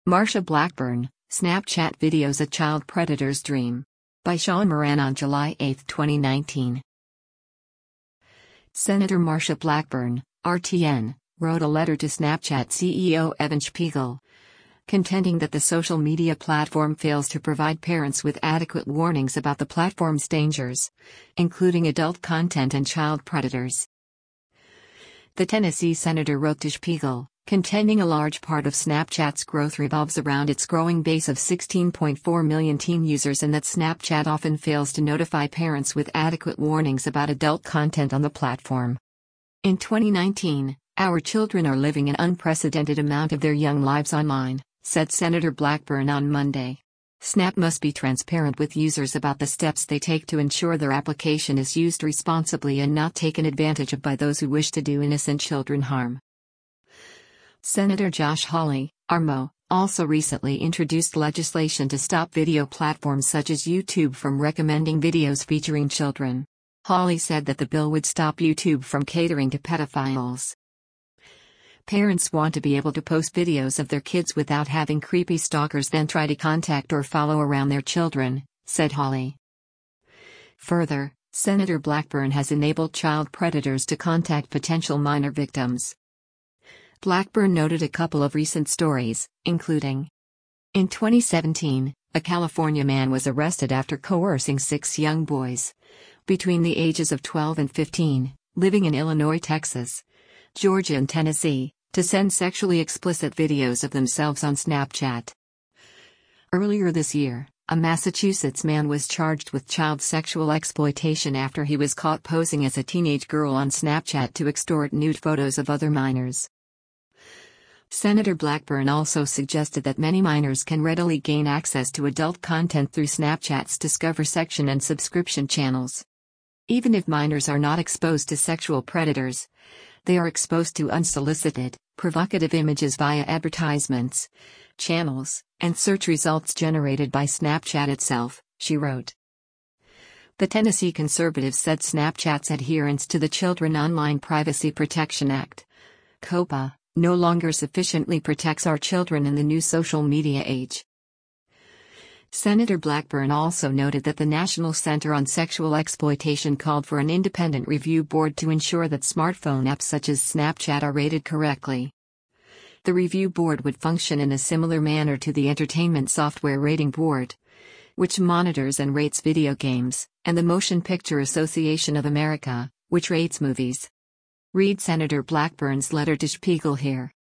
Marsha Blackburn, Snapchat videos a child predator's dream. By Sean Moran on July 8, 2019. Senator Marsha Blackburn, RTN, wrote a letter to Snapchat CEO Evan Spiegel, contending that the social media platform fails to provide parents with adequate warnings about the platform's dangers, including adult content and child predators. The Tennessee senator wrote to Spiegel, contending a large part of Snapchat's growth revolves around its growing base of 16.4 million teen users and that Snapchat often fails to notify parents with adequate warnings about adult content on the platform. In 2019, our children are living an unprecedented amount of their young lives online, said Senator Blackburn on Monday. Snap must be transparent with users about the steps they take to ensure their application is used responsibly and not taken advantage of by those who wish to do innocent children harm. Senator Josh Hawley, RMO, also recently introduced legislation to stop video platforms such as YouTube from recommending videos featuring children. Hawley said that the bill would stop YouTube from catering to pedophiles. Parents want to be able to post videos of their kids without having creepy stalkers then try to contact or follow around their children, said Hawley. Further, Senator Blackburn has enabled child predators to contact potential minor victims. Blackburn noted a couple of recent stories, including: in 2017, a California man was arrested after coercing 6 young boys, between the ages of 12 and 15, living in Illinois, Texas, Georgia and Tennessee, to send sexually explicit videos of themselves on Snapchat. Earlier this year, a Massachusetts man was charged with child sexual exploitation after he was caught posing as a teenage girl on Snapchat to extort nude photos of other minors. Senator Blackburn also suggested that many minors can readily gain access to adult content through Snapchat's Discover section and subscription channels. Even if minors are not exposed to sexual predators, they are exposed to unsolicited, provocative images via advertisements, channels, and search results generated by Snapchat itself, she wrote. The Tennessee conservatives said Snapchat's adherence to the Children Online Privacy Protection Act, COPPA, no longer sufficiently protects our children in the new social media age. Senator Blackburn also noted that the National Center on Sexual Exploitation called for an independent review board to ensure that smartphone apps such as Snapchat are rated correctly. The review board would function in a similar manner to the Entertainment Software Rating Board, which monitors and rates video games, and the Motion Picture Association of America, which rates movies. Read Senator Blackburn's letter to Spiegel here.